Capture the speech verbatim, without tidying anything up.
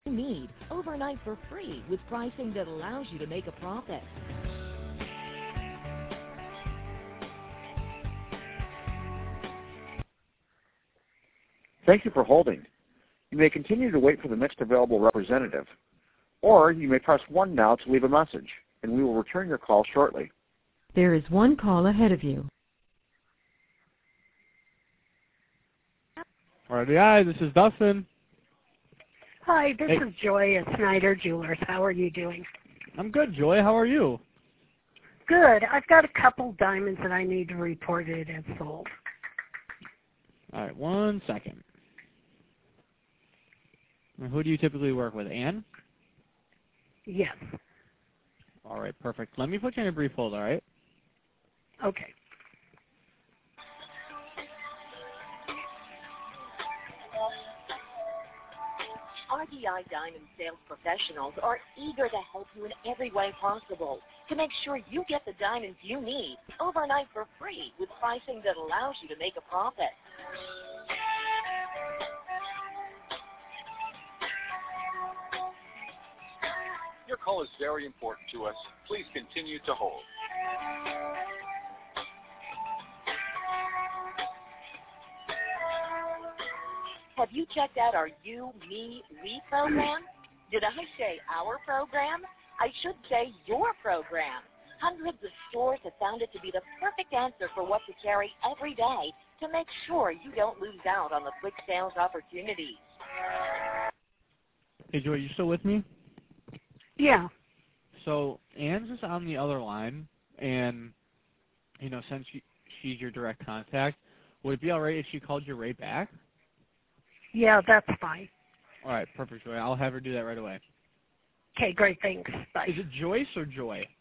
need overnight for free with pricing that allows you to make a profit. Thank you for holding. You may continue to wait for the next available representative, or you may press one now to leave a message, and we will return your call shortly. There is one call ahead of you. R D I, this is Dustin. Hi, this Hey. is Joy at Snyder Jewelers. How are you doing? I'm good, Joy. How are you? Good. I've got a couple diamonds that I need to report it as sold. All right, one second. And who do you typically work with, Ann? Yes. All right, perfect. Let me put you in a brief hold, all right? Okay. R D I Diamond Sales Professionals are eager to help you in every way possible to make sure you get the diamonds you need overnight for free with pricing that allows you to make a profit. Your call is very important to us. Please continue to hold. Have you checked out our You, Me, We program? Did I say our program? I should say your program. Hundreds of stores have found it to be the perfect answer for what to carry every day to make sure you don't lose out on the quick sales opportunities. Hey, Joy, you still with me? Yeah. So Ann's is on the other line, and, you know, since she, she's your direct contact, would it be all right if she called you right back? Yeah, that's fine. All right, perfect, Joy. I'll have her do that right away. Okay, great. Thanks. Bye. Is it Joyce or Joy?